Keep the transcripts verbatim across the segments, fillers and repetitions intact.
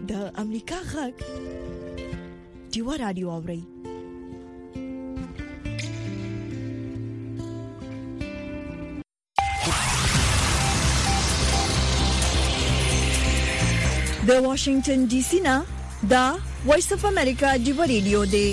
د امریکا غږ ډیوا رادیو اوري. د واشنگټن ډي سي نه دا وایس اف امریکا ډیوا رادیو دی.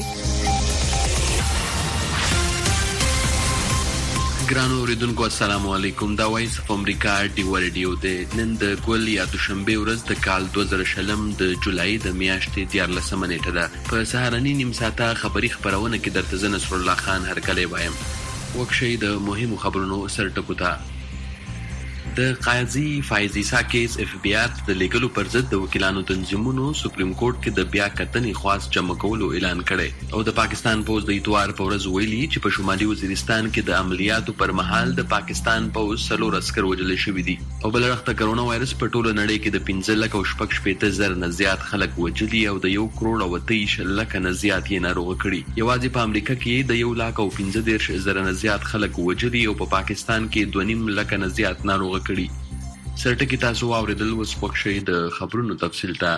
ګرانو اوریدونکو السلام علیکم. دا وایس اف امریکا ډیوا رادیو دی. نن د ګول یا دوشنبه ورځ د کال دوه زره شلم د جولای د میاشتې دیارلسمه نیټه ده. په سهارنی نیم ساعته خبری خبرونه کې درته زه نصر الله خان هرکلی وایم. وکشي د مهمو خبرونو سرټکو ته. د قاضي فایز عیسی کیس اف بی آر د لیګلو پر ضد د وکیلانو تنظیمونو سپریم کورټ کې د بیا کتنې خواست جمع کولو اعلان کړي او د پاکستان پوز د اتوار په ورځ ویلي چې په شمالي وزیرستان کې د عملیاتو پر مهال د پاکستان پوز څلور عسكر وژل شوي دي او بل وخت کرونا وایرس په ټوله نړۍ کې د پنځه لک او شپږ شپېته زره نه زیات خلک وژلي او د یو کروڑ او تېش لک نه زیات یې ناروغ کړي. یوازې په امریکا کې د یو لاک او پنځه دېرش زره نه زیات خلک وژلي او په پاکستان کې دوه نیم لک نه زیات ناروغ کړي. سرټکی تاسو واوریدل وس پخښي د خبرونو تفصیل ته.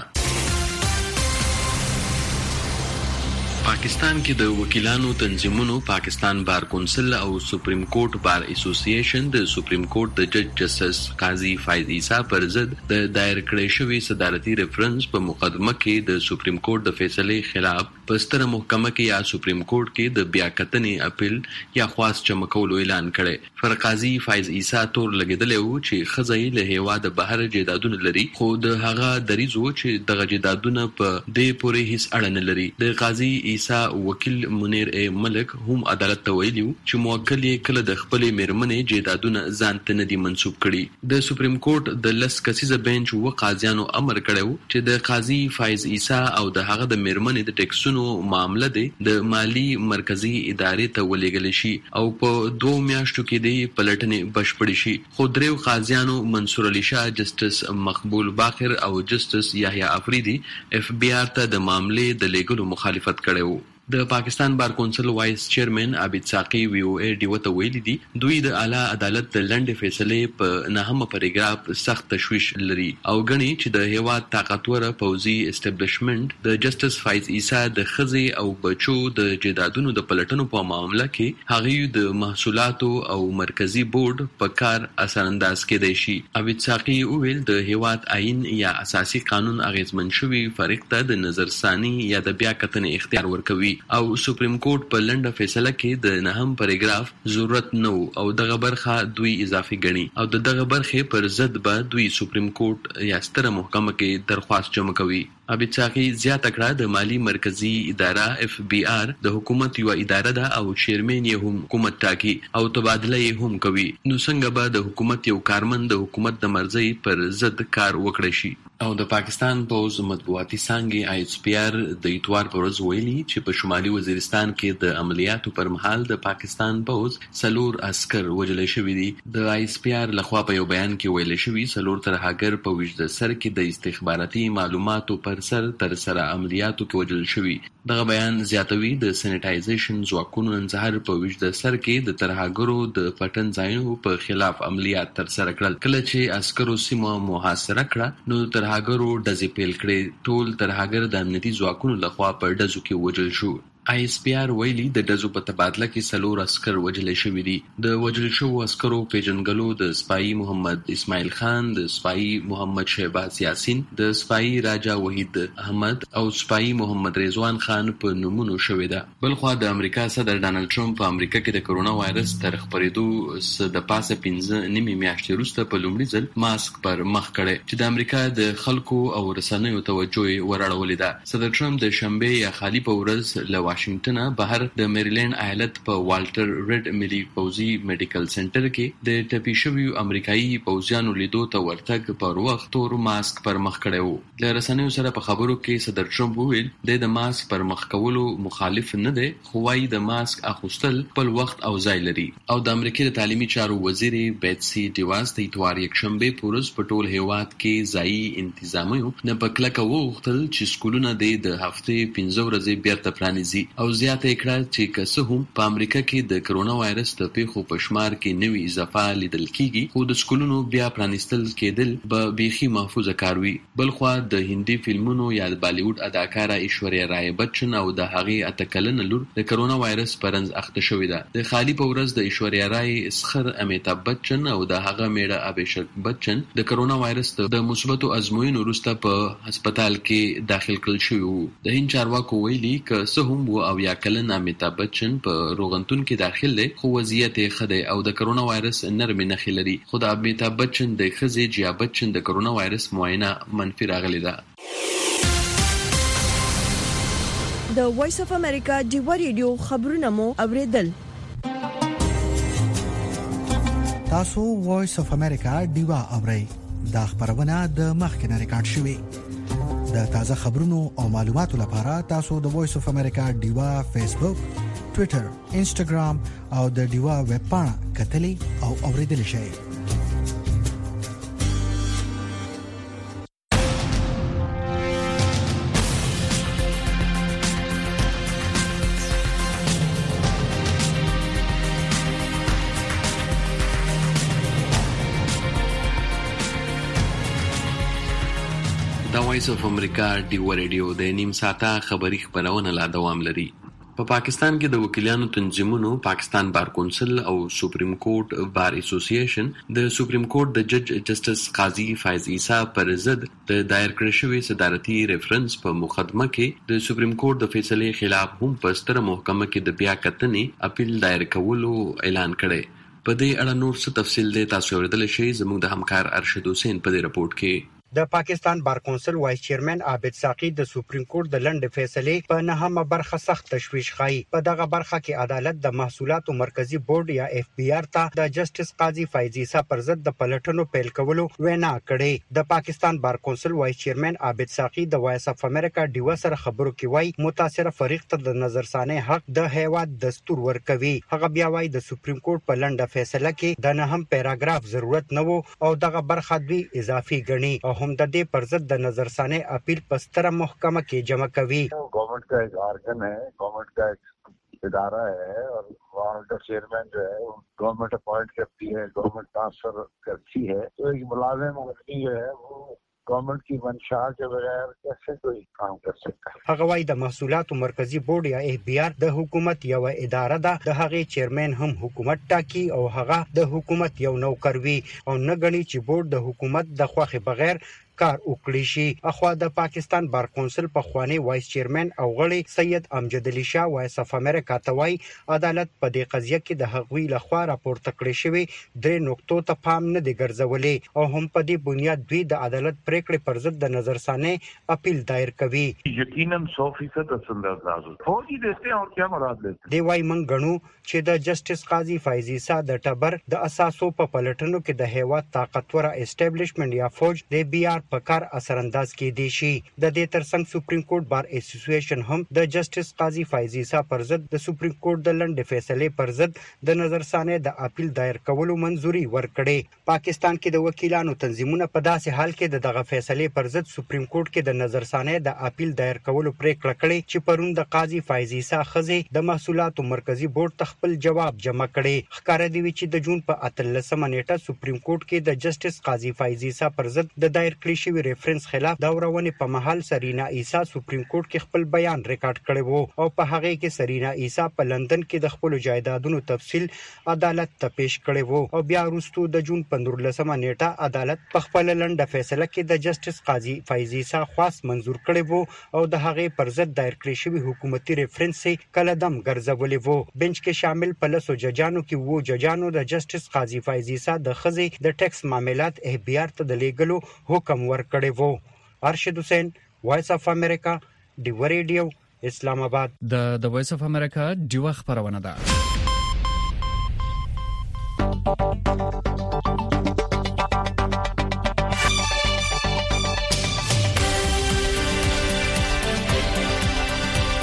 پاکستان کې د وکیلانو تنظیمونو پاکستان بار کونسل او سپریم کورټ بار اسوسییشن د سپریم کورټ د جج جسټس قاضي فایز عیسی پر ضد د دایر کړی شوی صدارتي ریفرنس په مقدمه کې د سپریم کورټ د فیصلې خلاف په ستره محکمه کې یا سپریم کورټ کې د بیا کتنې اپیل یا خواست جمع کولو اعلان کړي. پر قاضي فایز عیسی تور لګیدلی و چې خزای له هیواده بهر جیدادونه لري خو د هغه دریزو چې دغه جیدادونه په دې پورې هیڅ اړه نه لري. د قاضي عیسی وکیل منیر ا ملک هم عدالت ته ویلي چې موکل یې کله د خپلې میرمنې جیدادونه ځان ته نه دي منسوب کړي. د سپریم کورټ د لس کسیزه بینچ و قاضیانو امر کړو چې د قاضي فایز عیسی او د هغه د میرمنې د ټیکسونو معاملې د مالی مرکزی ادارې ته ولېږل شي او په دوه میاشتو کې د پلټنې بشپړې شي. خو دریو قاضیانو منصور علي شاه، جسټس مقبول باقر او جسټس یحیی افریدي اف بی آر ته د معاملې د لیګلو مخالفت کړو. د پاکستان بار کونسل وایس چیرمن عابد ساقي وی او ای ډي وته ویلي دي دوی د اعلی عدالت د لنډې فیصلې په نهمه پاراګراف سخت تشویش لري او غني چې د هیواد طاقتور پوځي اسټابلیشمنت د جسټس فایز عیسی د خزي او بچو د جیدادونو د پلټنو په معاملې کې هغه د محصولاتو او مرکزی بورډ په کار اثر انداز کېدای شي. عابد ساقي ویل د هیواد آئین یا اساسي قانون اغیزمن شوی فریق ته د نظرثانی یا د بیا کتنې اختیار ورکوي او سپریم کورټ په لنډه فیصله کې د نهم پاراګراف ضرورت نو او دغه برخه دوی اضافي ګڼي او د دغه برخه پر ضد به دوی سپریم کورټ یا ستره محکمه کې درخواست جمع کوي. عابد ساقي زیاته کړه د مالی مرکزی اداره اف بی آر د حکومت یو اداره ده او چیرمن یې هم حکومت ټاکي او تبادله یې هم کوي. نو څنګه به د حکومت یو کارمند د حکومت د مرزي پر ضد کار وکړي شي. او د پاکستان پوز مطبوعاتي څانګې آی ایس پی آر د اتوار پر ورځ ویلي چې په شمالي وزیرستان کې د عملیاتو پر مهال د پاکستان پوز څلور عسكر وژل شوي دي. د آی ایس پی آر لخوا په یو بیان کې ویل شوی څلور ترهګر په وجد سر کې د استخباراتي معلوماتو پر سر تر سره عملیاتو کې وژل شوي. دغه بیان زیاتوي د سینیټایزیشن ځواکونو نن سهار په وجد سر کې د ترهګرو د پټن ځایونو په خلاف عملیات تر سره کړل. کله چې عسکرو سیمه محاصره کړه نو ترهګرو ډزې پیل کړې. ټول ترهګر د امنیتي ځواکونو لخوا په ډزو کې وژل شو. آی ایس پی آر ویلي د ډزو په تبادله کې څلور عسكر وژل شوي دي. د وژل شوو عسکرو پیژنګلو د سپایي محمد اسماعیل خان، د سپایي محمد شهباز یاسین، د سپایي راجا وحید احمد او سپایي محمد رضوان خان په نومونو شوې ده. بلخوا د امریکا صدر ډانلډ ټرمپ په امریکا کې د کرونا وایرس تر خپرېدو د پاسه پنځه نیمې میاشتې وروسته په لومړي ځل ماسک پر مخ کړی چې د امریکا د خلکو او رسنیو توجه یې وراړولې ده. صدر ټرمپ د شنبه یا خالی په ورځ له واشنگټن بهر د میریلند ایالت په والټر ریډ ملي پوځي میډیکل سنټر کې د ټپي شویو امریکایي پوځیانو لیدو ته ورتګ پر وخت تور ماسک پر مخ کړی و. له رسنیو سره په خبرو کې صدر ټرمپ وویل د ماسک پر مخ کولو مخالف نه دی خو وايي د ماسک اخیستل خپل وخت او ځای لري. او د امریکا د تعلیمي چارو وزیر بیتسي ډیواز د اتوار یکشنبه په ورځ په ټول هیواد کې ځایي انتظامیو نه په کلکه وغوښتل چې سکولونه د هفته پنځه ورځې بیرته پرانیزي دي او زیاته کړه چې که څه هم په امریکا کې د کرونا وایرس د پیښو په شمار کې نوې اضافه لیدل کیږي خو د سکولونو بیا پرانیستل کېدل به بیخي محفوظه کار وي. بلخوا د هندي فلمونو یا د بالیووډ اداکاره ایشوریا رای بچن او د هغې اته کلنه لور د کرونا وایرس پرنځ اخته شوې ده. د خالی په ورځ د ایشوریا رای اسخر امیتاب بچن او د هغه میړه ابھیشک بچن د کرونا وایرس د مثبتو ازموینو وروسته په هسپتال کې داخل کړل شوي وو. د هند چارواکو ویلي که څه هم و او یا کلن امیتاب بچن په روغتون کې داخل دی خو وضعیت یې ښه دی او د کرونا وایرس نرمې نښې لري. خو د امیتاب بچن د ښځې جیا بچن د کرونا وایرس معاینه منفي راغلې ده. د وایس اف امریکا ډیوا ریډیو خبرونه مو اوریدل. تاسو وایس اف امریکا ډیوا اورئ. دا خبرونه د مخکنه ریکارډ شوې. د تازه خبرونو او معلوماتو لپاره تاسو د وایس اف امریکا ډیوا فیسبوک، ټوئیټر، انسټاګرام او د ډیوا ویب پاڼه کتلې او اوریدل شئ. دا وایس اف امریکا ډیوا ریډیو د نیم ساعته خبری خبرونه لا دوام لري. په پاکستان کې د وکیلانو تنظیمونو پاکستان بار کونسل او سپریم کورټ بار اسوسییشن د سپریم کورټ د جج جسټس قاضي فایز عیسی پر ضد د دایر کړی شوی صدارتي ریفرنس په مقدمه کې د سپریم کورټ د فیصلې خلاف هم په ستره محکمه کې د بیا کتنې اپیل دایر کولو اعلان کړی. په دې اړه نور څه تفصیل دی تاسو اوریدلی شئ زموږ د همکار ارشد حسین په دې رپورټ کې. د پاکستان بار کونسل وایس چیرمن عابد ساقی د سپریم کورټ د لنډ فیصلې په نهمه برخه سخت تشویش ښایي. په دغه برخه کې عدالت د محصولاتو مرکزی بورډ یا اف بی آر ته د جسټس قاضي فایز عیسی پر ضد د پلټنو پیل کولو وینا کړې. د پاکستان بار کونسل وایس چیرمن عابد ساقی د وایس اف امریکا ډیوا سره خبرو کې وایي متاثره فریق ته د نظرثانه حق د هیواد دستور ورکوي. هغه بیا وایي د سپریم کورټ په لنډه فیصله کې د نهم پیراګراف ضرورت نه وو او دغه برخه دوی اضافي ګڼي او هم د دې پر ضد د نظرثانه اپیل پستره محکمه کې جمع کوي. गवर्नमेंट का एक आर्गन है, गवर्नमेंट का एक इदारा है और वहाँ का चेयरमैन जो है गवर्नमेंट अपॉइंट करती है, गवर्नमेंट ट्रांसफर करती है. तो एक मुलाजिम मुफ्ती जो है वो गवर्नमेंट की मंशा के बगैर कैसे कोई काम कर सकता है. هغه وايي د محصولاتو مرکزی بورډ یا اف بی آر د حکومت یو اداره ده. د هغې چیرمن هم حکومت ټاکي او هغه د حکومت یو نوکر وي او نه غني چې بورډ د حکومت د خوخه بغیر کار وکړي شي. اخوا د پاکستان بار کونسل په خوانی وایس چیرمن او غړي سید امجد علي شاه وایس اف امریکا ته وایي عدالت په دې قضیه کې د هغوی لخوا راپورته کړی شوی درې نقطو ته پام نه دی ګرځولې او هم په دې بنیاد دوی د عدالت پریکړې پر ضد د نظرثانه اپیل دایر کوي. یقینا سو فیصد انداز فوجي دیتے ہیں اور کیا مراد لیتے ہیں. دی وايي من غنو چې د جسټس قاضي فایز عیسی د ټبر د اساسو په پلټنو کې د هیواد طاقتور اسټابلیشمنت یا فوج د بی آر په کار اثر انداز کې دي شي. د دې ترڅنګ سپریم کورټ بار اسوسییشن هم د جسټس قاضي فایز عیسی پر ضد د سپریم کورټ د لنډ فیصلې پر ضد د نظرثانه د اپیل دایر کولو منځوري ورکړې. پاکستان کې د وکیلانو تنظیمونه په داسې حال کې د دغه فیصلې پر ضد سپریم کورټ کې د نظرثانه د اپیل دایر کولو پریکړه کړې چې پرون د قاضي فایز عیسی خزه د محصولاتو مرکزی بورډ خپل جواب جمع کړي. ښکارا دی چې د جون په اتلسمه نیټه سپریم کورټ کې د جسټس قاضي فایز عیسی پر ضد د دایر کړي شوی ریفرنس خلاف د اورونې په محل سرینا عیسی سپریم کورټ کې خپل بیان ریکارډ کړی وو او په هغه کې سرینا عیسی په لندن کې د خپل جایدادونو تفصیل عدالت ته پیش کړی وو او بیا وروسته د جون په نولسمه نیټه عدالت په خپل لنډه فیصله کې د جسټس قاضي فایز عیسی خواست منزور کړی وو او د هغه پر ضد دایر کړی شوی حکومتي ریفرنس کله دم ګرځولې وو. بنچ کې شامل په لسو ججانو کې وو ججانو د جسټس قاضي فایز عیسی د خزې د ټیکس معاملات اف بی آر ته د لیګلو حکم ورکړی وو. ارشد حسین وایس اف امریکا ډیوا ریډیو اسلام آباد. د د وایس اف امریکا ډیوا خبرونه ده.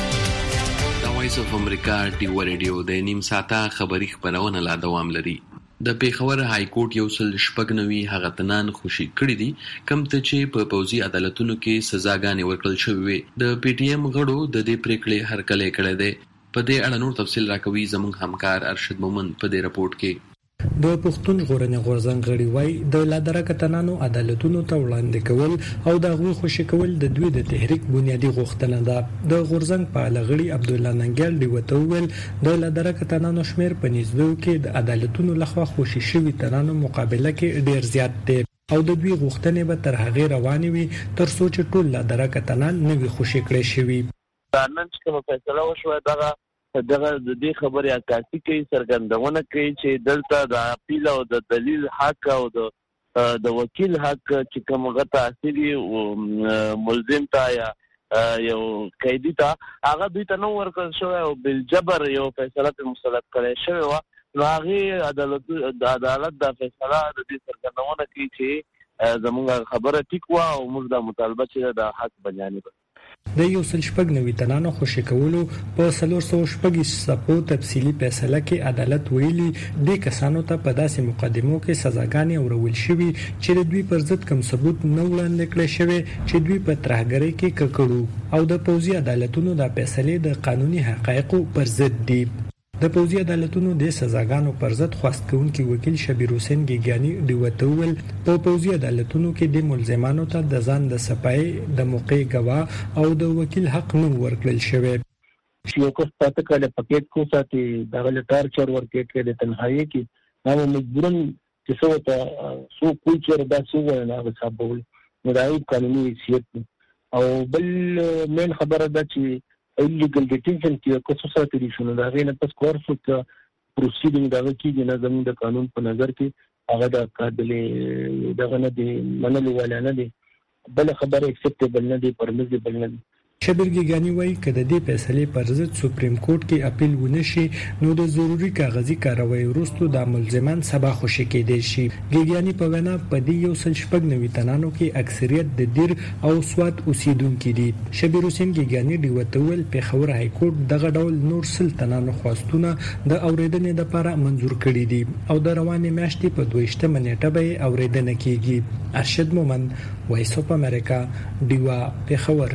د وایس اف امریکا ډیوا ریډیو د نیم ساعته خبری خبرونه لا دوام لري. د پیښور های کورټ یو سل شپږ نوي هغه تنان خوشي کړی دي کوم ته چې په پوځي عدالتونو کې سزاګانې ورکړل شوې وي. د پی ټی ایم غړو د دې پریکړې هرکلی کړی دی. په دې اړه نور تفصیل راکوي زموږ همکار ارشد مومن په دې رپورټ کې. د پښتون ژغورنې غورځنګ غړي وایي د لادرکه تنانو عدالتونو ته وړاندې کول او د هغوی خوشي کول د دوی د تحریک بنیادی غوښتنه ده. د غورځنګ په اړه غړي عبد الله ننګیال دی وته ویل د لادرکه تنانو شمیر په نسبت کې د عدالتونو لخوا خوشي شوی تنانو مقابله کې ډیر زیات دی او د دوی غوښتنې به تر هغه روانې وي تر څو چې ټول لادرکه تنان نوي خوشي کړي شوی. نن چې کوم فیصله وشوه دغه دغه د دې خبرې عکاسي کوي څرګندونه کوي چې دلته د اپیل او د دلیل حق او د د وکیل حق چې کوم غته اصلي ملزم تا یا یو قیدی تا هغه دوی ته نو ورکړل شو او بل جبر یو فیصله په مسلط کړی شو نو هغه عدالت د عدالت د فیصله د دې څرګندونه کوي چې زموږ خبره ټیک و او موږ د مطالبه چې د حق بجانب د یو سل شپږ نوي تنانو خوشي کولو په څلور سوه شپږ صفحو تفصیلي فیصله کې عدالت ویلي د کسانو ته په داسې مقدمو کې سزاګانې اورول شوي چې د دوی پر ضد کوم ثبوت نه وړاندې کړی شوی چې دوی په ترهګرۍ کې ککړو او د پوځي عدالتونو د فیصلې د قانوني حقایقو پر ضد دي. د پوځي عدالتونو د سزاګانو پر ضد خواست کوونکي وکیل شبیر حسین ګیګانی دی وتول په پوځي عدالتونو کې د ملزمانو ته د ځان د صفای د موقع گواه او د وکیل حق نه ورکړل شوی. یو کس پاتې کړي پکیټ کو ساتي دغه ټارچر ورکې کې د تنهایی کې نو مجبورن چې څو ته سو کوی چې دا څو نه غصابول نو دایو قانوني حیثیت او بل مین خبره ده چې illegal detention کې کوڅه ساتي شو نو دا غینه پس کورس ک پروسیډینګ دا کیږي نه زموږ د قانون په نظر کې هغه د قابل دغه نه دی منلو ولا نه دی بل خبره اکسپټیبل نه دی پرمیزیبل نه دی. شبیر ګیګانی وایي چې د دې فیصلې پر ضد سپریم کورټ کې اپیل ونشي نو د ضروري کاغذي کاروایی وروسته د ملزمان سبا خوشي کېدای شي. ګیګانی په وینا په دې یو سل شپږ نوي تنانو کې اکثریت د دیر او سواد اوسیدونکو دي. شبیر حسین ګیګانی دی وتول پیښور های کورټ دغه ډول نور سل تنانو خواستونه د اوریدنې لپاره منزور کړي دي او د روانې میاشتې په دویشتمه نیټه به اوریدنه کیږي. ارشد مومن وایس اف امریکا دیوا پیښور.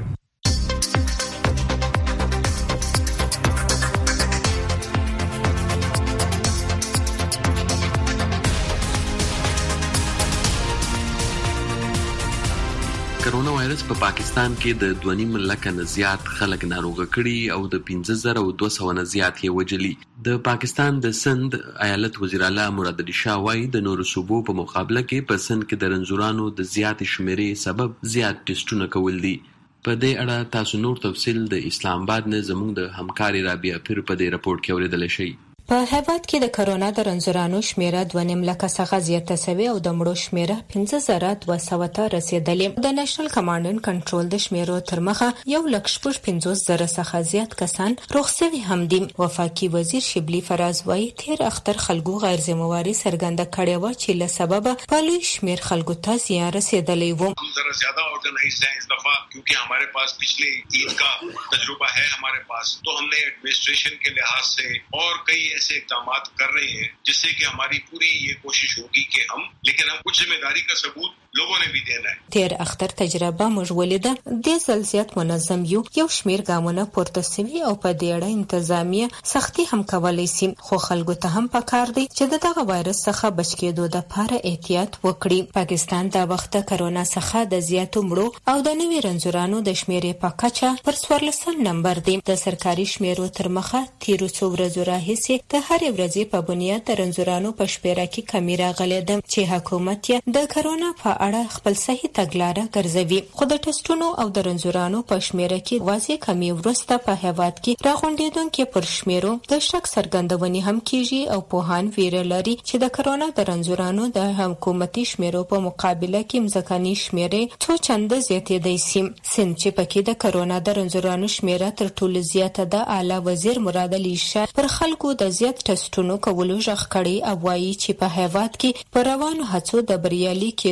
کرونا وایرس په پاکستان کې د دوه نیم لکه نه زیات خلک ناروغ کړي او د پنځه زره دوه سوه نه زیات یې وجلي. د پاکستان د سند ایالت وزیر اعلی مراد علي شاه وايي د نورو صوبو په مقابله کې په سند کې د رنځورانو د زیات شمیرې سبب زیات ټیسټونه کول دي. په دې اړه تاسو نور تفصیل د اسلام آباد نه زموږ د همکاري رابعه پیر په دې رپورټ کې اوریدل شي. په هیواد کې د کرونا د رنځورانو شمیره دوه نیم لکه څخه زیاته شوې او د مړو شمیره پنځه زره دوه سوه ته رسیدلې. د نېشنل کمانډ اند کنټرول د شمیرو تر مخه یو لک شپږ پنځوس زره څخه زیات کسان روغ شوي هم دي. وفاقي وزیر شبلی فراز وایي تیر اختر خلکو غیر ذمہواری څرګنده کړې و چې له سبب په لوی شمیر خلکو ته زیان رسیدلی و. हम जरा ज्यादा ऑर्गेनाइज्ड हैं इस दफा क्योंकि हमारे पास पिछले ईद का तजुर्बा है हमारे पास तो हमने एडमिनिस्ट्रेशन के लिहाज से और कई ऐसे इकदाम कर रहे हैं जिससे कि हमारी पूरी ये कोशिश होगी कि हम लेकिन हम कुछ जिम्मेदारी का सबूत लोगों ने भी देना है. تیر اختر تجربه موږ ولیده د زلزلت منظم یو یو شمیر ګامونه پورته سوي او په دې اړه انتظامیه سختي هم کولای شي خو خلکو ته هم پکار دي چې دغه وایرس څخه بچ کېدو لپاره احتیاط وکړي. پاکستان دا وخت کرونا څخه د زیاتو مړو او د نوي رنځورانو د شمیرې په کچه پر څوارلسم نمبر دی. د سرکاري شمیرو تر مخه تیر څو ورځې راهیسې د هر ورځې په بنیاد د رنځورانو په شمیره کې کمی راغلې ده چې حکومت یې د کرونا په اړه خپل صحیح تګلارې ګرځوي. خو د ټسټونو او د رنځورانو په شمیره کې واضح کمی ورسته په هیواد کې راغونډېدونکو پر شمیرو د شک څرګندونې هم کیږي او پوهان ویره لري چې د کرونا د رنځورانو د حکومتي شمیرو په مقابله کې مځکني شمیرې څو چنده زیاتېدای شي. سند چې پکې د کرونا د رنځورانو شمیره تر ټولو زیاته ده اعلی وزیر مراد علي شاه پر خلکو د زیات ټسټونو کولو ژغ کړي او وایي چې په هیواد کې پر روانو هڅو د بریالي کېدو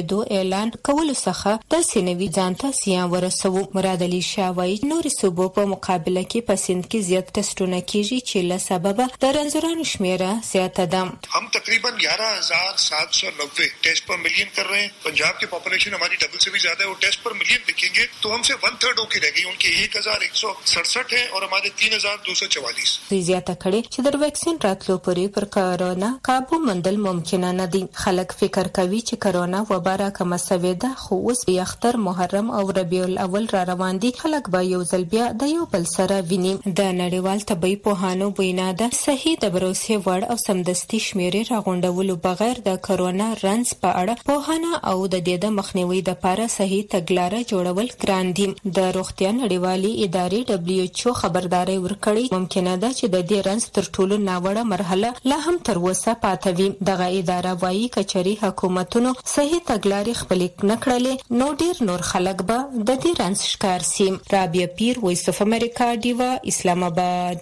اعلان کولو څخه د سینوي ځانته سیان ورسوي. مراد علي شاه وايي نور صوبو په مقابله کې په سند کې زیات ټسټونه کیږي چې له سبب د رنځورانو شمیره زیاته ده. हम तकरीबन ग्यारह हज़ार सात सौ नब्बे टेस्ट पर मिलियन कर रहे हैं. पंजाब की पॉपुलेशन हमारी डबल से भी ज्यादा है और टेस्ट पर मिलियन देखेंगे तो हमसे वन थर्ड होके रह गई. उनके एक हजार एक सौ सड़सठ है और हमारे तीन हजार दो सौ चवालीस. زیاته کړي چې د ویکسین راتلو پورې پر کرونا قابو مندل ممکن نه دي. خلک فکر کوي چې کرونا وبا راکمه شوې ده، خو اوس د اختر محرم او ربیع الاول را روان دي. خلک به یو ځل بیا د یو بل سره ویني. د نړیوال طبي پوهانو وینا ده صحیح د بروسي وړ او سمدستي شمیرې راغونډولو بغیر د کرونا رنځ په اړه پوهانه او د دې د مخنیوي لپاره صحیح تګلارې جوړول ګران دي. د روغتیا نړیوالې ادارې دبليو ایچ او خبرداري ورکړې ممکنه ده چې د دې رنځ تر ټولو ناوړه مرحله لا هم تر اوسه پاتې وي. دغه اداره وايي کچري حکومتونو صحیح تګلارې خپل نکړلې نو ډیر نور خلک به د دې رنځ ښکار شي. رابعه پیر، وایس اف امریکا، دیوا، اسلام آباد.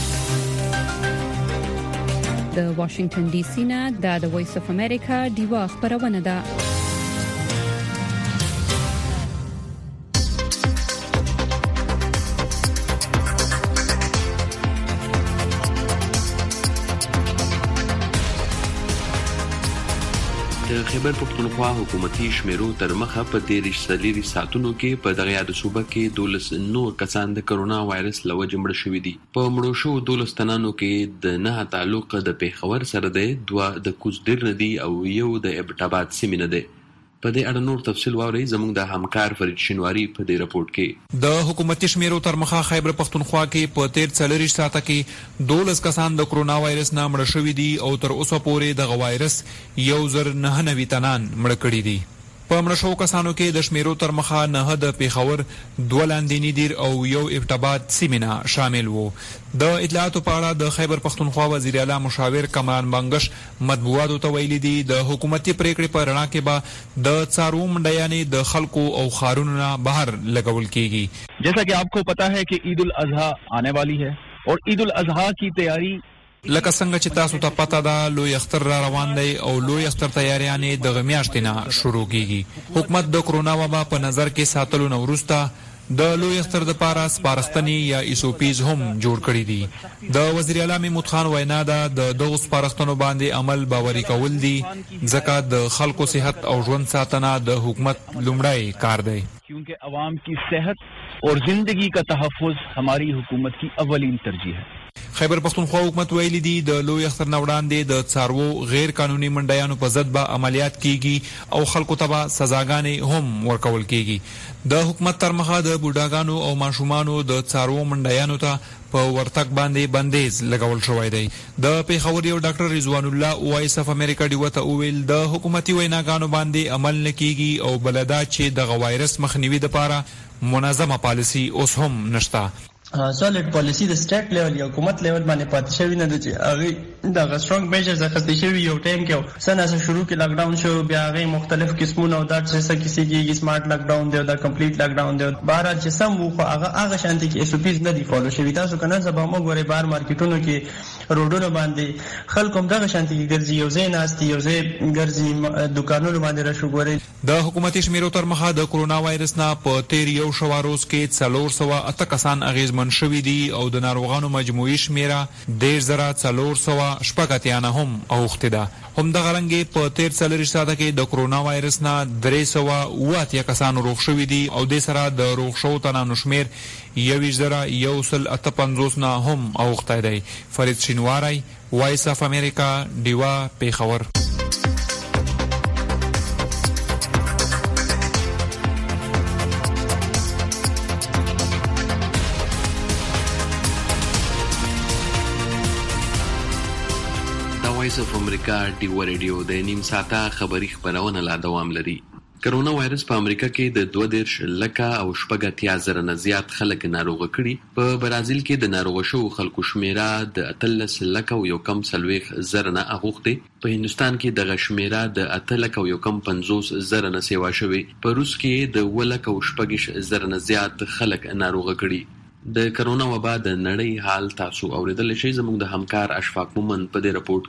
د واشنگټن ډي سي نه د وایس اف امریکا دیوا خبرونه ده. د خیبر پختونخوا حکومتي شمیرو تر مخه په دیرش سلیری ساعتونو کې په دغه یاد صوبه کې دولس نور کسان د کرونا وایرس له وجې مړه شوي دي. په مړو شو دولس تنانو کې د نه تعلق د پیښور سره دی، دوه د کوزدیر نه دي او یو د ابټاباد سیمې نه دی. په دې اړه نور تفصیل واورئ زموږ د همکار فرید شینواری په دې رپورټ کې. د حکومتي شمیرو تر مخه خیبر پختونخوا کې په تیر څلوېښت ساعته کې دولس کسان د کرونا وایرس نه مړه شوي دي او تر اوسه پورې دغه وایرس یو زر نهه نوي تنان مړه کړي دي. په مړه شوو کسانو کې د شمیرو تر مخه نه د پیښور، دوه لاندیني دیر او یو ابټاباد سیمې نه شامل وو. د اطلاعاتو په اړه د خیبر پختونخوا وزیر اعلی مشاور کمران بنگش مطبوعاتو ته ویلي دي د حکومتي پریکړې په رڼا کې به د څارو منډیانې د خلکو او ښارونو نه بهر لګول کیږي. جیسا کہ آپ کو پتا ہے کہ عید الاضحی آنے والی ہے اور عید الاضحی کی تیاری لکه څنګه چې تاسو ته پته ده لوی اختر را روان دی او لوی اختر تیاریانې دغه میاشتې نه شروع کیږي. حکومت د کرونا وبا په نظر کې ساتلو نه وروسته د لوی اختر د پاره سپارښتنې یا ایسوپیز هم جوړ کړي دي. د وزیر اعلی محمود خان وینا ده د دغو سپارښتنو باندې عمل باوري کول دي ځکه د خلکو صحت او ژوند ساتنه د حکومت لومړی کار دی. کیونکہ عوام کی صحت اور زندگی کا تحفظ ہماری حکومت کی اولین ترجیح ہے. خیبر پختونخوا حکومت ویلي دي د لوی اختر نه وړاندې د څارو غیر قانوني منډیانو په ضد به عملیات کیږي او خلکو ته به سزاګانې هم ورکول کیږي. د حکومت تر مخه د بوډاګانو او ماشومانو د څارو منډیانو ته په ورتګ باندې بندیز لګول شوی دی. د پیښور یو ډاکټر رضوان الله وایس اف امریکا ډیو ته وویل د حکومتي ویناګانو باندې عمل نه کیږي او بلدا چې د وایرس مخنیوي لپاره منظمه پالیسی اوس هم نشته. سالډ پالیسی د سټیټ لیول یا حکومت لیول باندې پاتې شوی نه دی چې هغه د سترونګ میجرز اخیستل شوی یو ټایم کې سنه سره شروع کې لاک ډاون شو، بیا هغه مختلف قسمونه او دا څه کیسې کېږي سمارټ لاک ډاون دی او دا کمپلیټ لاک ډاون دی. بهر چې سم وو خو هغه هغه شانتي کې ایسوپیز نه دی فالو شوی. تاسو کنه زبا مو غوري بار مارکیټونو کې روډونو باندې خلکو هم دغه شانتي کې ګرځي، یو ځای ناستي یو ځای ګرځي، دکانونو باندې راشو ګوري. د حکومتي شمیرو تر مخه د کرونا وایرس نه په تیر یو شو روز کې څلور سوه اته کسان اغیزمن شوي دي او د ناروغانو مجموعي شمیره ډېر زره څلور سوه شپږ اتیا نه هم اوښتې ده. همدغه رنګې په تیر څلوېښت ساعته کې د کرونا وایرس نه درې سوه اووه اتیا کسان روغ شوي دي او دې سره د روغ شوو تنانو شمیر یویشت زره یو سل اته پنځوس نه هم اوښتی دی. فرید شینواری، وایس اف امریکا، ډیوا، پیښور. وایس اف امریکا ډیو ریډیو د نیم ساعته خبری خبرونه لا دوام لري. کرونا وایرس په امریکا کې د دوه دېرش لکه او شپږ اتیا زره نه زیات خلک ناروغه کړي. په برازیل کې د ناروغه شوو خلکو شمیره د اتلس لکه او یو کم څلوېښت زره نه اوښتې. په هندوستان کې دغه شمیره د اته لکه او یو کم پنځوس زره نه سیوا شوې. په روس کې د اووه لکه او شپږ زره نه زیات خلک ناروغه کړي. د کرونا وبا د نړۍ حال تاسو اوریدل شئ زموږ د همکار اشفاق مومن په دې رپورټ کې.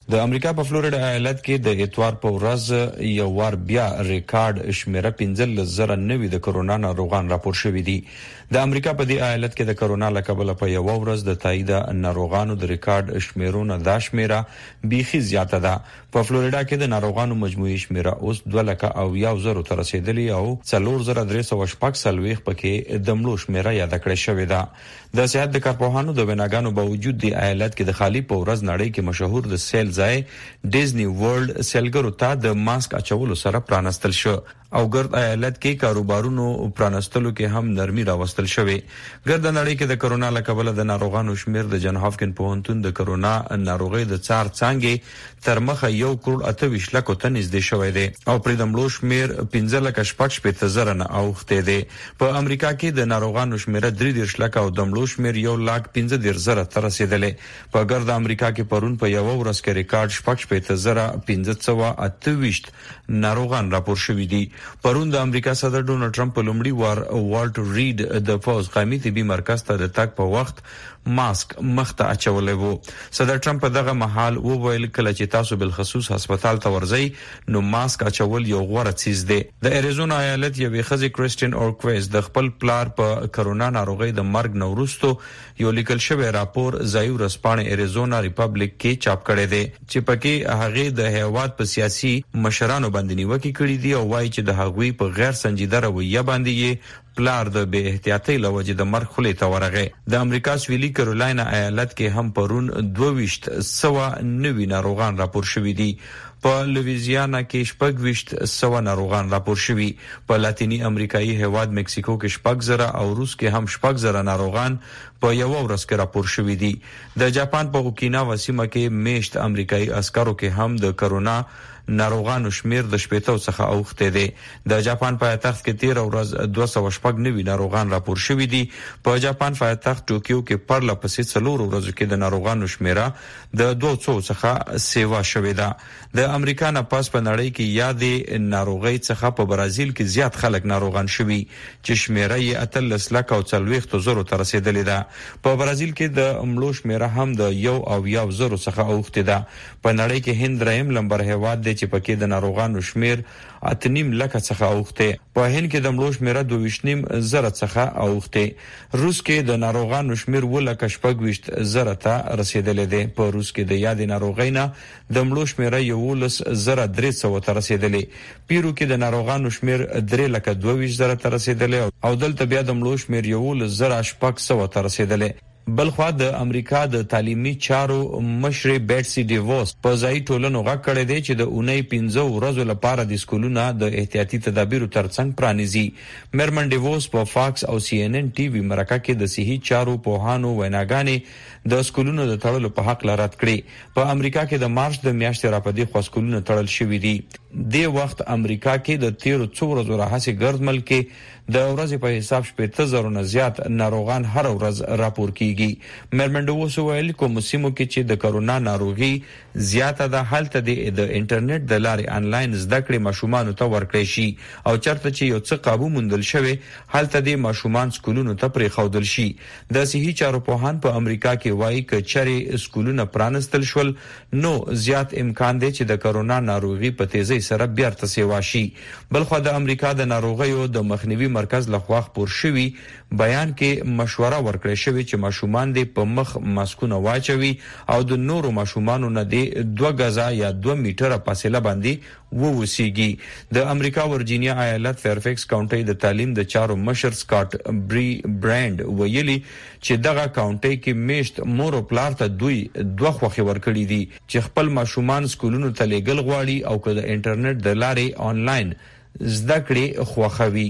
د امریکا په فلوریډا ایالت کې د اتوار په ورځ یو وار بیا ریکارډ شمیره پنځلس زره نوي د کرونا ناروغان راپور شوي دي. د امریکا په دې ایالت کې د کرونا له کبله په یو ورځ د تایید ناروغانو د ریکارډ شمیرونه د شمیره بیخي زیاته ده. په فلوریډا کې د ناروغانو مجموعي شمیره اوس دوه لکه او یو زره ته رسیدلې او څلور زره درې سوه شپږ څلوېښت پکې د مړو شمیره یاده کړې شوې ده. د صحت د کارپوهانو د ویناګانو باوجود د ایالت کې د خالی په ورځ نړۍ کې مشهور د سیل ځای ډیزنی ورلد سیلګرو ته د ماسک اچولو سره پرانستل شو او ګرد ایالت کې کاروبارونو پرانستلو کې هم نرمي راوستل شوې. ګرد نړۍ کې د کرونا له کبله د ناروغانو شمیر د جن هافکن پوهنتون د کرونا ناروغي د څار څنګه تر مخه یو کروڑ اته ویشت لکو ته نږدې شوی دی او پرې د مړو شمیر پنځه لکه شپږ شپېته زره نه اوښتی دی. په امریکا کې د ناروغانو شمیر درې دېرش لکه او د مړو شمیر یو لاک پنځه دېرش زره ته رسیدلی. په ګرد امریکا کې پرون په یو ورځ کې ریکارډ شپږ شپېته زره پنځه سوه اته ویشت ناروغان راپور شوي دي. پرون د امریکا صدر ډونالد ټرمپ په لومړي وار والټ ریډ د پوز قومي طبي مرکز ته د تګ په وخت ماسک مخته اچولې وو. صدر ټرمپ په دغه مهال وویل کله چې تاسو بل خصوص هسپتال ته ورځئ نو ماسک اچول یو غوره چیز دی. د اریزونا ایالت یوې ښځې کریسټین اورکویز د خپل پلار په کرونا ناروغي د مرګ نه وروسته یو لیکل شوی راپور ځایي ورځپاڼې اریزونا ریپبلیک کې چاپ کړی دی چې پکې هغه د هیواد په سیاسي مشرانو باندې نیوکه کړې دي او وایي چې د هغوی په غیر سنجیده رویه باندې یې پلار د بے احتیاطۍ له وجې د مرګ خولې ته ورغی. د امریکا سویلي کیرولاینا ایالت کې هم پرون دوه ویشت سوه نوي ناروغان راپور شوي دي. په لویزیانا کې شپږ ویشت سوه ناروغان راپور شوي. په لاتینی امریکایي هیواد مکسیکو کې شپږ زره او روس کې هم شپږ زره ناروغان په یو ورځ کې راپور شوي دي. د جاپان په اوکیناوا سیمه کې میشت امریکایي عسکرو کې هم د کرونا ناروغانو شمیر د شپېتو څخه اوښتی دی. د جاپان پایتخت کې تیر ورځ دوه سوه شپږ نوي ناروغان راپور شوي دي. په جاپان پایتخت ټوکیو کې پرله پسې څلور ورځو کې د ناروغانو شمیره د دوه سوو څخه سیوا شوې ده. د امریکا نه پس په نړۍ کې یادې ناروغۍ څخه په برازیل کې زیات خلک ناروغان شوي چې شمیره یې اتلس لکه او څلوېښتو زرو ته رسیدلې ده. په برازیل کې د مړو شمیره هم د یو او یو زرو څخه اوښتې ده. په نړۍ کې هند دریم لمبر هیواد دی چې پکې د ناروغانو شمیر اته نیم لکه څخه اوښتې. په هند کې د مړو شمیره دوه ویشت نیم زره څخه اوښتې. روس کې د ناروغانو شمیر اووه لکه شپږ ویشت زره ته رسیدلی دی. په روس کې د یادې ناروغۍ نه د مړو شمیره یولس زره درې سوه ته رسیدلی. پیرو کې د ناروغانو شمیر درې لکه دوه ویشت زره ته رسیدلی او دلته بیا د مړو شمیر یولس زره شپږ سوه ته رسیدلی. بلخوا د امریکا د تعلیمي چارو مشر بیټسي ډیووس په ځایي ټولنو غږ کړی دی چې د اونۍ پنځه ورځو لپاره د سکولونه د احتیاطي تدابیرو ترڅنګ پرانیزي. میرمن ډیووس په فاکس او سی ان ان ټي وي مرکه کې د صحي چارو پوهانو ویناګانې د سکولونو د تړلو په حق لرات کړي. په امریکا کې د مارچ د میاشتې راپدې خوا سکولونه تړل شوي دي. د وخت امریکا کې د تیرو څو ورځو راهیسې ګرد ملک کې د ورځې په حساب شپېته زره نه زیات ناروغان هر ورځ راپور کیږي. میرمن ډیووس ویل کوم سیمو کې چې د کرونا ناروغي زیاته ده هلته د انټرنیټ د لارې انلاین زده کړې ماشومانو ته ورکړی شي او چرته چې یو څه قابو موندل شوی هلته د ماشومان سکولونو ته پرېښودل شي. د صحي چارو پوهان په امریکا کې وایي که چېرې سکولونه پرانستل شول نو زیات امکان دی چې د کرونا ناروغي په تیزۍ سره بیرته سیوا شي. بلخوا د امریکا د ناروغیو د مخنیوي مرکز لخوا خپور شوی بیان کې مشوره ورکړې شوې چې ماشومان دې په مخ ماسکونه واچوي او د نورو ماشومانو نه دې دوه غزا یا دوه میټره فاصله باندې ووسیږي. د امریکا ورجینیا ایالت فیرفیکس کاونټي د تعلیم د چارو مشر سکاټ بری برانډ ویلي چې دغه کاونټي کې میشت مور او پلار ته دوی دوه خوخي ورکړي دي چې خپل ماشومان سکولونو ته لېږل غواړي او که د انټرنیټ د لارې آنلاین زده کړې خوښوي.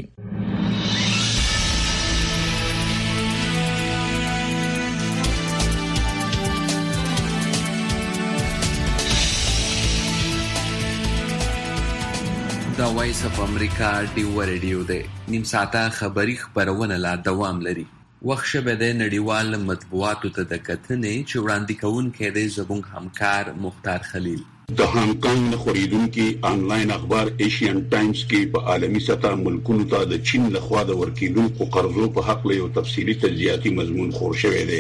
دا وایس اف امریکا ډیو ریډیو دی. نیم ساعته خبری خبرونه لا دوام لري. وخت شبه د نړیوال مطبوعاتو ته د کتنې چې وړاندې کوونکی دی زموږ همکار مختار خلیل. د هانګ کانګ خبرونکو آنلاین اخبار ایشین ټایمز کې په عالمي سطح ملکونو ته د چین لخوا د ورکیدونکو قرضو په حق له یو تفصیلي تجزیاتي مضمون خور شوی دی.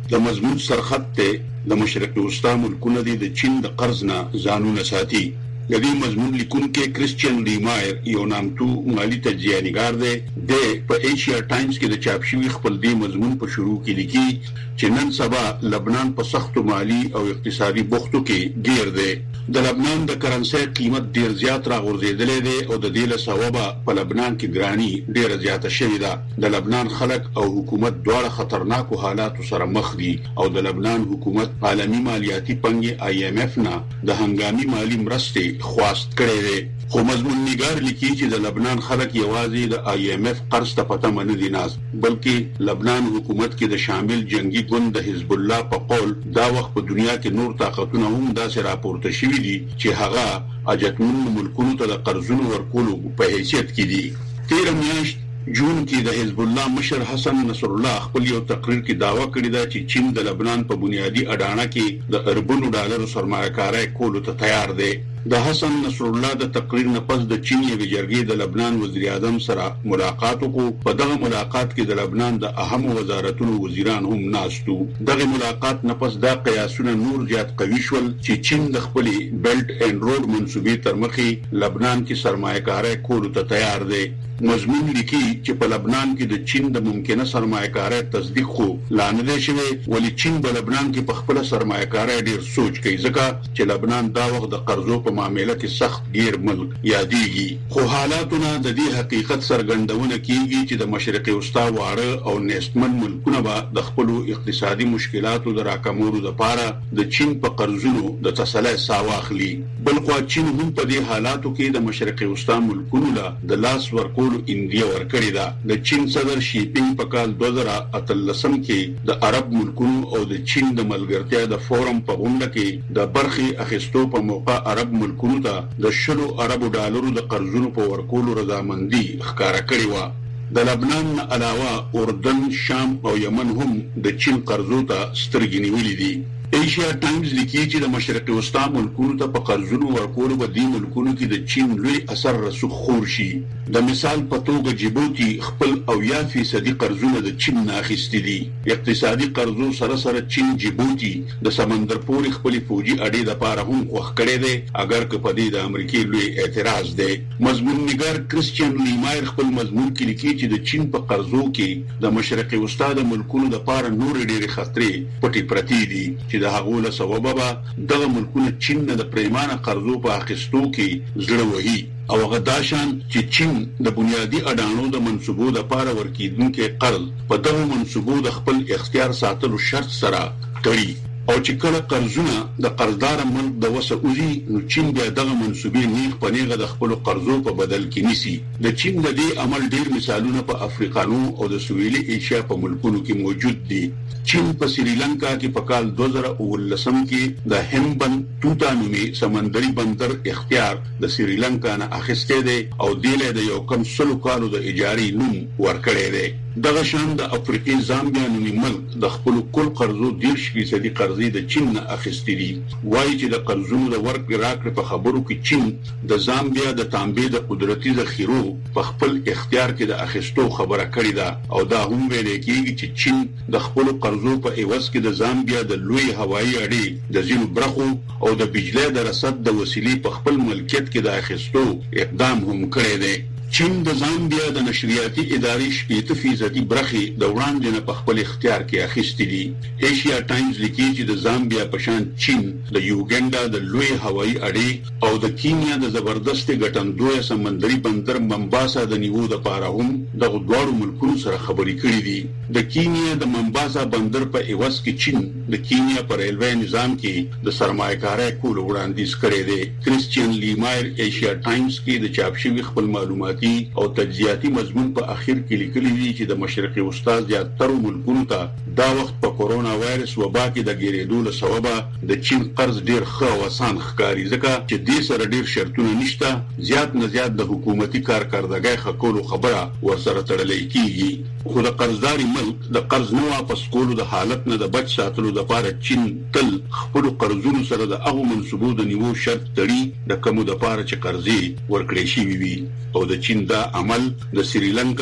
د مضمون سرخط ته د مشرق وسطا ملکونه دي د چین د قرض نه ځانونه ساتي. د دې مضمون لیکونکي کرسچین لیمایر یو نامتو مالی تجزیه‌نګار دی. د په ایشیا ټایمز کې د چاپ شوی خپل دی مضمون په شروع کې لیکي چې نن سبا لبنان په سختو مالی او اقتصادي بوختو کې گیر دی. د لبنان د کرنسي قیمت ډیر زیات راغورځېدلې دی او د دې له سببه په لبنان کې ګرانی ډیره زیاته شوې ده. د لبنان خلک او حکومت دواړه خطرناکو حالاتو سره مخ دي او د لبنان حکومت عالمي مالیاتي پنګ آی ایم ایف نه د هنګامي مالی مرستې خواست کړی دی. خو مضمون نگار لیکي چې د لبنان خلک یوازې د آی ایم ایف قرض ته پته نه دي ناز، بلکې لبنان حکومت کې د شامل جنگي ګوند د حزب الله په قول دا وخت په دنیا کې نور طاقتونه هم داسې راپورته شوي دي چې هغه اجتمن ملکونو ته د قرضونو ورکولو په حیثیت کې دي. تیر میاشت جون کې د حزب الله مشر حسن نصر الله خپل یو تقریر کې داوا کړی دا چې چین د لبنان په بنیادی اډانه کې د اربونو ډالر سرمایه‌کاري کولو ته تیار دی. د حسن نصر الله د تقریر نه پس د چین یو جرګې د لبنان وزیر اعظم سره ملاقات وکړ. په دغه ملاقات کې د لبنان د اهم وزارتونو وزیران هم ناستو. دغه ملاقات نه پس دا قیاسونه نور زیات قوي شول چې چین د خپل بیلټ اینډ روډ منصوبې تر مخې لبنان کې سرمایه‌کاري کولو ته تیار دی. مضمون لیکي چې په لبنان کې د چین د ممکنه سرمایه‌کاري تصدیق خو لا نه دی شوی، ولی چین په لبنان کې په خپل سرمایه‌کاري ډیر سوچ کوي ځکه چې لبنان دا وخت د قرضو په معاملې کې سخت غیر ملک یادېږي. خو حالاتونه د دې حقیقت څرګندونه کوي چې د مشرق وسطا واړه او نېستمن ملکونه به د خپل اقتصادي مشکلاتو د راکمولو لپاره د چین په قرضونو د تسلی ساه واخلي. بلخو چین هم په دې حالاتو کې د مشرق وسطا ملکونو له د لاس ورکولو انډیا ورکړی ده. د چین صدر شي پینګ په کال دوه زره اتلسم کې د عرب ملکونو او د چین د ملګرتیا د فورم په غونډه کې د برخي اخیستو په موقع عرب ملکونو ته د شلو اربو ډالرو د قرضونو په ورکولو رضامندي ښکارا کړې و. د لبنان علاوه اردن، شام او یمن هم د چین قرضو ته سترګې نیولې دي. ایشیا ټایمز لیکي چې د مشرق وسطا ملکونو ته په قرضونو ورکولو به دې ملکونو کې د چین لوی اثر رسوخ خور شي. د مثال په توګه جیبوتي خپل اویا فیصدي قرضونه د چین نه اخیستي دي. اقتصادي قرضو سره سره چین جیبوتي د سمندر پورې خپل فوجي اډې د پاره هم خوښ کړي دي، اگر که په دې د امریکای لوی اعتراض دی. مضمون نگار کرسچین لیمایر خپل مضمون کې لیکي چې د چین په قرضو کې د مشرق وسطا د ملکونو د پاره نور ډېر خطرې پټي پرتی دي چې د هغو له سببه به دغه ملکونه چین نه د پریمانه قرضو په اخیستو کې زړه وهي او هغه داشان چې چین د بنیادی اډانو د منصوبو د پاره ورکیدونکو قرض په دغه منصوبو د خپل اختیار ساتلو شرط سره کړي او چې کله قرضونه د قرضدار ملک د وسعوزي نو چین بیا دغه منصوبې نیغ په نیغه د خپل قرضو په بدل کې نیسي. د چین د دې عمل ډیر مثالونه په افریقانو او د سویلي ایشیا په ملکونو کې موجود دي. چین په سریلانکا کې په کال دوه زره اوولسم کې د هیمبن توتا نومي سمندري بندر اختیار د سریلانکا نه اخیسته دی او دیله د یو کم سلو کالو د اجاري نوم ورکړی دی. دغه شان د افریقي زامبیا نومي ملک د خپل کل قرضو دیرش فیصدي قرضې د چین نه اخیستي دي. وایي چې د قرضونو د ورکړې راکړې په خبرو کې چین د زامبیا د تانبې د قدرتي ذخیرو په خپل اختیار کې د اخیستو خبره کړې ده او دا هم ویل کېږي چې چین د خپل قرضو په ایواز کې د زامبیا د لوی هوایي اډې د ځینو برخو او د بجلی د رصد د وسیلې په خپل ملکیت کې د اخیستو اقدام هم کړی دی. چین د زامبیا د نشریاتي ادارې شپږ فیصدي برخې د وړاندې نه په خپل اختیار کې اخیستې دي. ایشیا ټایمز لیکي چې د زامبیا په شان چین د یوګنډا د لوی هوایي اډې او د کینیا د زبردست ګټندوی سمندري بندر ممباسا د نیو د پاره هم د غوړو ملکونو سره خبرې کړې دي. د کینیا د ممباسا بندر په ایواز کې چین د کینیا پر ریلوی نظام کې د سرمایه‌کارۍ کول وړاندیز کړی دی. کرسچین لیمایر ایشیا ټایمز کې د چاپ شوی خپل معلومات او تجزیاتي مضمون په اخر کې لیکلي دي چې د مشرق وسطا زیاتره ملکونو ته دا وخت په کورونا وایرس وبا کې د ګیرېدو له سببه د چین قرض ډیر ښه او آسان ښکاري ځکه چې دې سره ډیر شرطونه نشته. زیات نه زیات د حکومتي کارکردګۍ ښه کولو خبره ورسره تړلې کیږي. خو د قرضداري ملک د قرض نه واپس کولو د حالت نه د بچ ساتلو لپاره چین تل خپل قرضونو سره د هغو منصوبو د نیو شرط تړي د کومو د لپاره چې قرضې ورکړې شي وي او د چین دا عمل د سریلانکا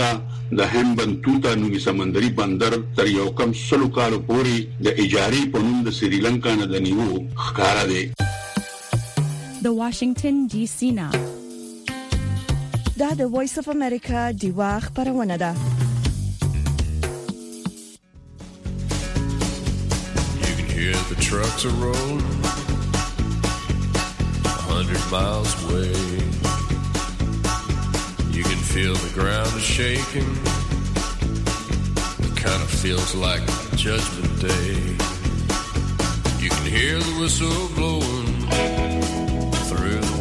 د همبنتوتا نومي سمندري بندر تر یو کم سلو کالو پورې د اجاري په نوم د سریلانکا نه د نیو ښکارا دی. د واشنگټن ډي سي نه دا د وایس اف امریکا دیوا خبرونه ده. Hear the trucks are rolling a hundred miles away. You can feel the ground is shaking. It kind of feels like Judgment Day. You can hear the whistle blowing through the